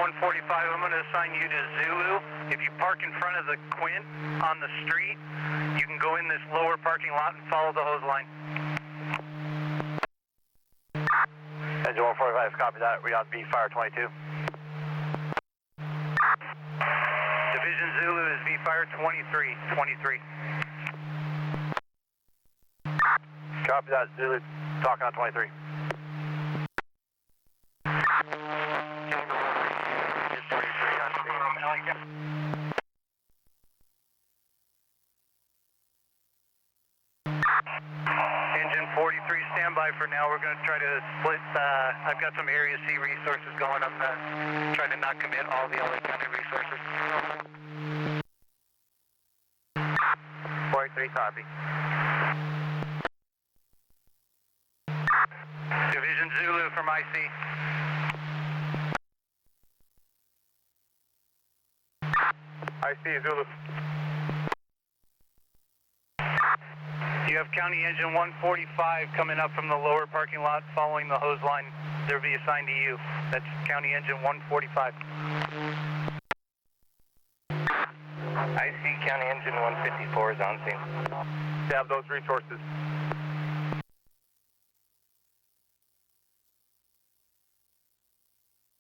145, I'm going to assign you to Zulu. If you park in front of the Quint on the street, you can go in this lower parking lot and follow the hose line. Engine 145, copy that. Read on V Fire 22. Division Zulu is V Fire 23. Copy that, Zulu. Talking on 23. Engine 43, standby for now. We're going to try to split. I've got some Area C resources going up. Try to not commit all the other county resources. 43, copy. Division Zulu from IC. IC, Zulu. You have County Engine 145 coming up from the lower parking lot following the hose line. They'll be assigned to you. That's County Engine 145. I see County Engine 154 is on scene. To have those resources.